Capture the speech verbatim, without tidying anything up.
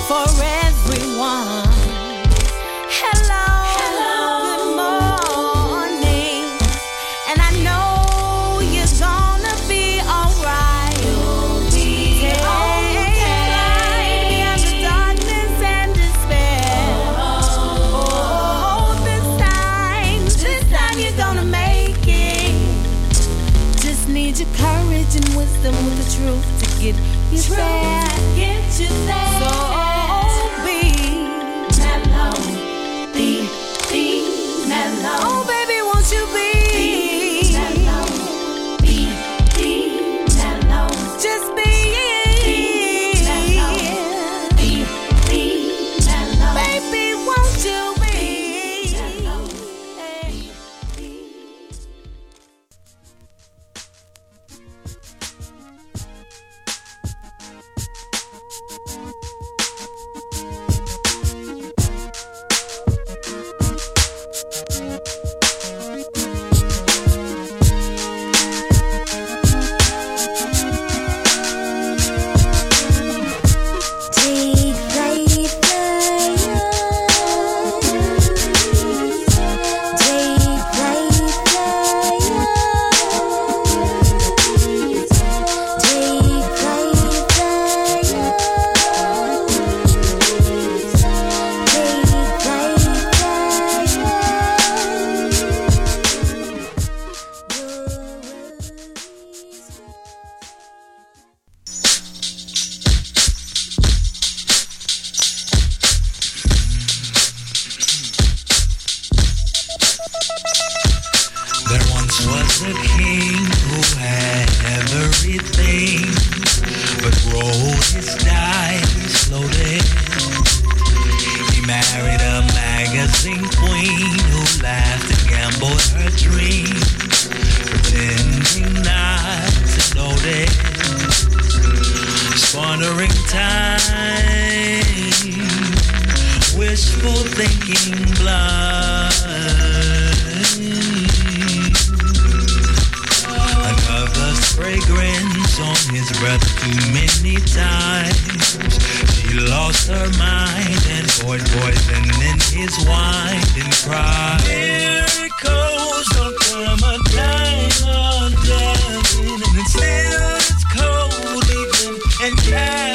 for everyone. Hello, hello, good morning, and I know you're gonna be alright. You'll be alright beyond the darkness and despair. Oh, oh, this time, this time you're gonna make it. Just need your courage and wisdom with the truth to get you truth there. To get you there. So be mellow, be, be mellow. Oh, baby, won't you be, be mellow, be, be mellow. Just be, be mellow, be, be mellow. Baby, won't you be mellow, hey, be. There once was a king who had everything, but rolled his dice slowly. He married a magazine queen who laughed and gambled her dreams, pretending not to notice, squandering time, wishful thinking blind. Another fragrance on his breath too many times. She lost her mind and poured poison in his wine and cried, miracles don't come a dime a dozen, and still it's cold even and